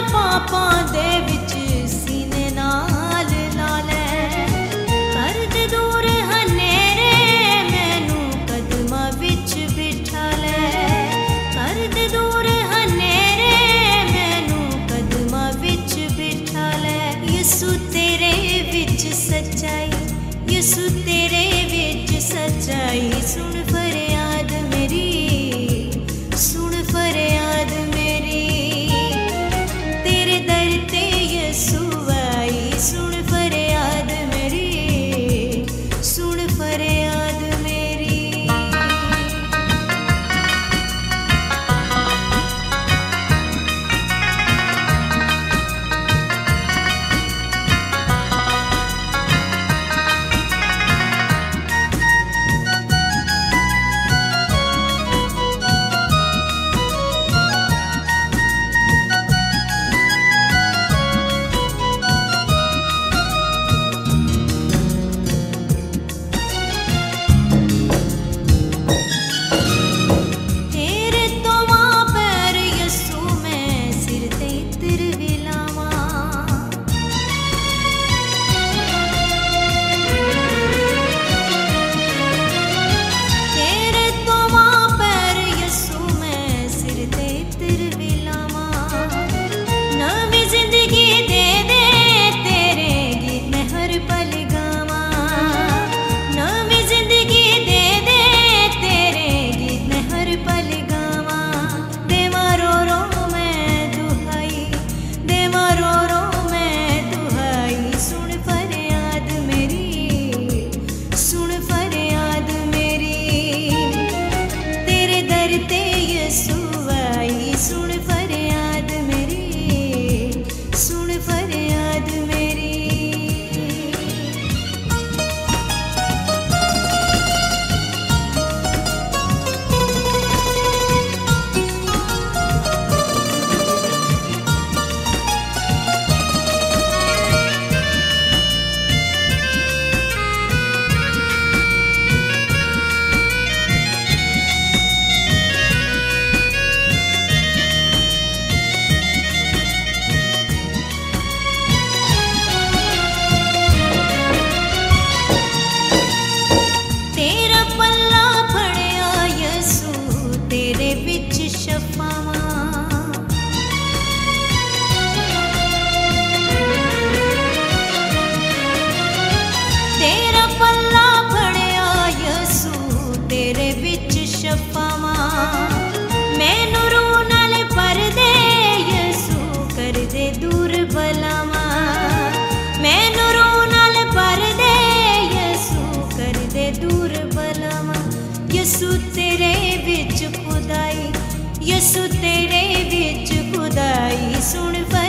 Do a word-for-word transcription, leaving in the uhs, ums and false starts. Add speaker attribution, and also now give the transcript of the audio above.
Speaker 1: पापां दे विच सीने नाल ला लै। कर दे दूर हनेरे मैनू कदमां विच बिठा लै। कर दे दूर हनेरे मैनू कदमां विच बिठा लै। यसू तेरे विच सच्चाई, यसू तेरे विच सच्चाई। सुन फरियाद मेरी, सुन फरियाद मेरी। तेरे दर ते यसू आई। सुन फरियाद मेरी, सुन फरियाद मेरी। मैनू रूह नाल भर दे यसू, कर दे दूर बलावां। मैनू रूह नाल भर दे यसू, कर दे दूर बलावां। यसू तेरे विच खुदाई, यसू तेरे विच खुदाई। सुन